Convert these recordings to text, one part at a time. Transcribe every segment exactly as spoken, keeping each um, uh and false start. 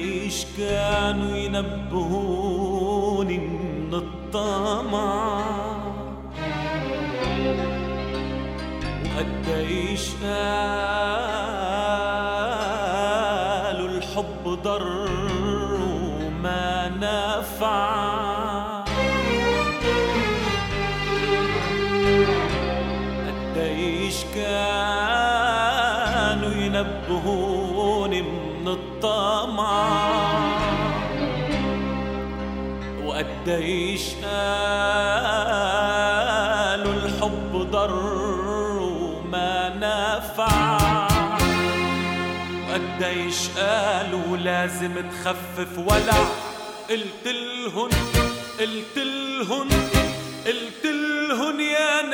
قديش كانوا ينبهوني من الطمع، وقديش قالوا الحب ضر وما نفع. قديش كانوا ينبهوني من الطمع، وقديش قالوا الحب ضر وما نفع. وقديش قالوا لازم تخفف ولع. قلتلهن قلتلهن قلتلهن يا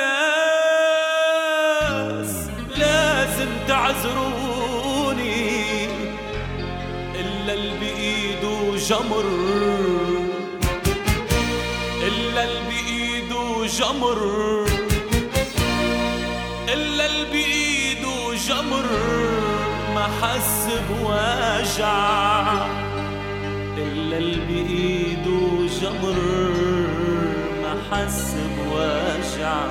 ناس لازم تعذروني، إلا اللي بإيده جمر، إلا اللي بإيده جمر، إلا اللي بإيده جمر ما حس بوجع، إلا اللي بإيده جمر ما حس بوجع.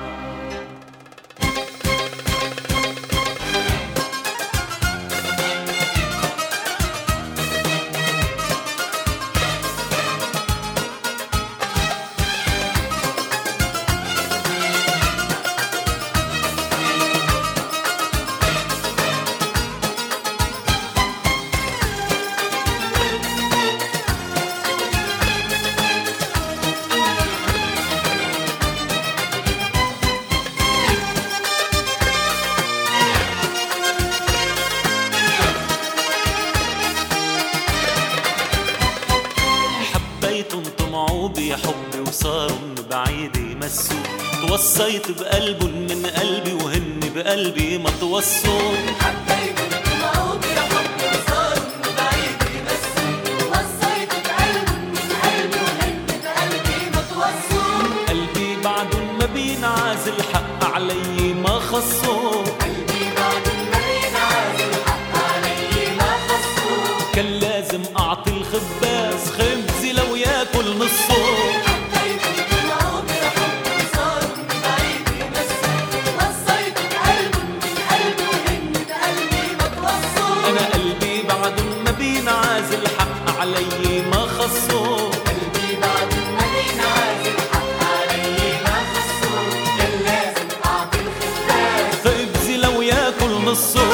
طمعوا بحبي وصاروا من بعيد يمسوا، توصيت بقلبهم من قلبي وهن بقلبي ما توصوا. حبيتهم طمعوا بحبي وصاروا من بعيد يمسوا، توصيت بقلبهم من قلبي وهن بقلبي ما توصوا. قلبي بعدهم ما بينعزل حق علي ما خصوا، قلبي بعدهم ما بينعزل حق علي ما خصوا. كان لازم أعطي الخباز خبزي لو ياكل نصه. حبيتهم طمعوا بحبي وصاروا من بعيد يمسوا، توصيت بقلبهم من قلبي وهن بقلبي ما توصوا. أنا قلبي بعدهم ما بينعزل حق علي ما خصوا، قلبي بعدهم ما بينعزل حق علي ما خصوا. كان لازم أعطي الخباز خبزي لو ياكل نصه.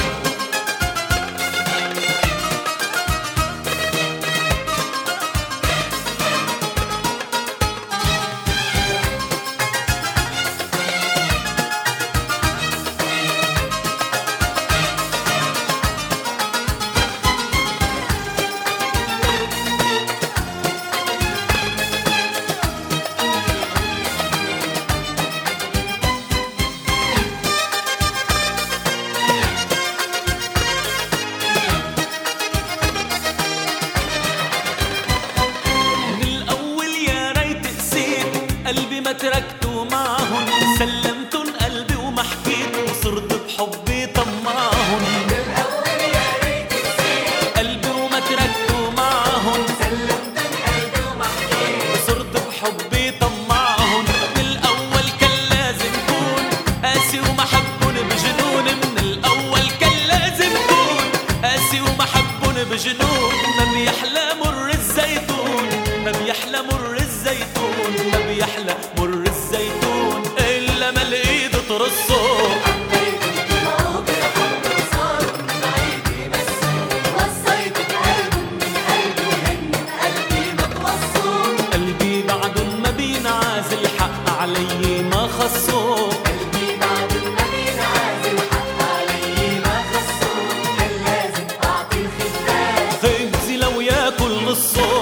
قلبي ما تركته معهن، سلمتن قلبي وما حكيت وصرت بحبي طمعهن. من الأول يا ريت نسيت قلبي وما تركته معهن، سلمتن قلبي وما حكيت وصرت بحبي طمعهن. من الأول كان لازم كون قاسي وما حبن بجنون، من الأول كان لازم كون قاسي وما حبن بجنون. ما بيحلى مر الزيتون، ما بيحلى مر الزيتون، ما بيحلى مر الزيتون إلا ما الإيد ترصه. حبيتهم طمعوا بحبي وصاروا من بعيد يمسوا، توصيت بقلبهم من قلبي وهن بقلبي ما توصوا. قلبي بعدهم ما بينعزل حق علي ما خصوا، قلبي بعدهم ما بينعزل حق علي ما خصوا. كان لازم أعطي الخباز خبزي لو ياكل نصه.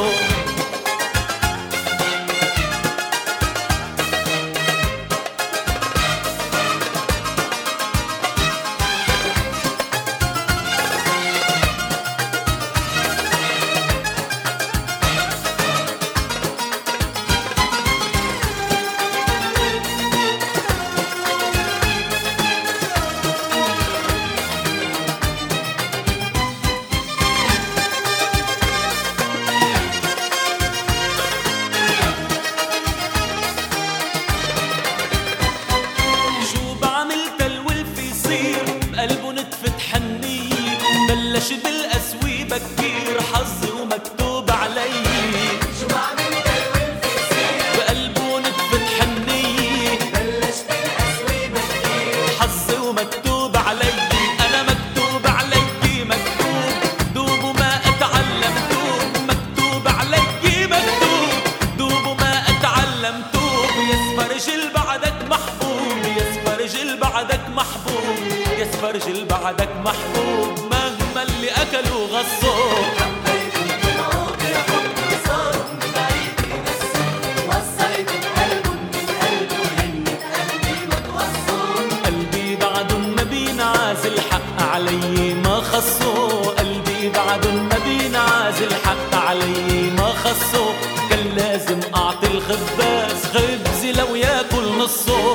بجل بعدك محبوب مهما اللي أكلوا غصوا. حبيتهم طلعوا يا حب صاروا من بعيد يمسوا وصيت بقلبهم من قلبه هن بقلبي ما توصوا. قلبي بعدن ما بينعازل حق علي ما خصوا. قلبي بعدن ما بينعازل حق علي ما خصوا. كان لازم أعطي الخباز خبزي لو ياكل نصه.